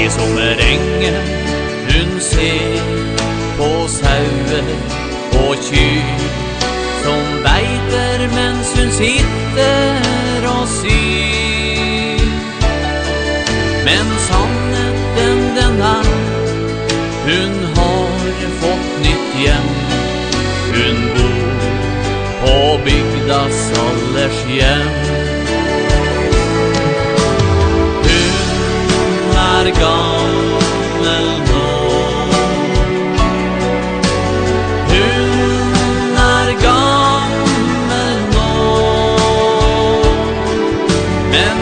I sommerengen hun ser på sauer og kyr som beiter mens hun sitter og syr. Men sannheten den hun har fått nytt hjem. Hun bor på bygdas allers hjem. Hun gammel nå. Hun gammel nå. Men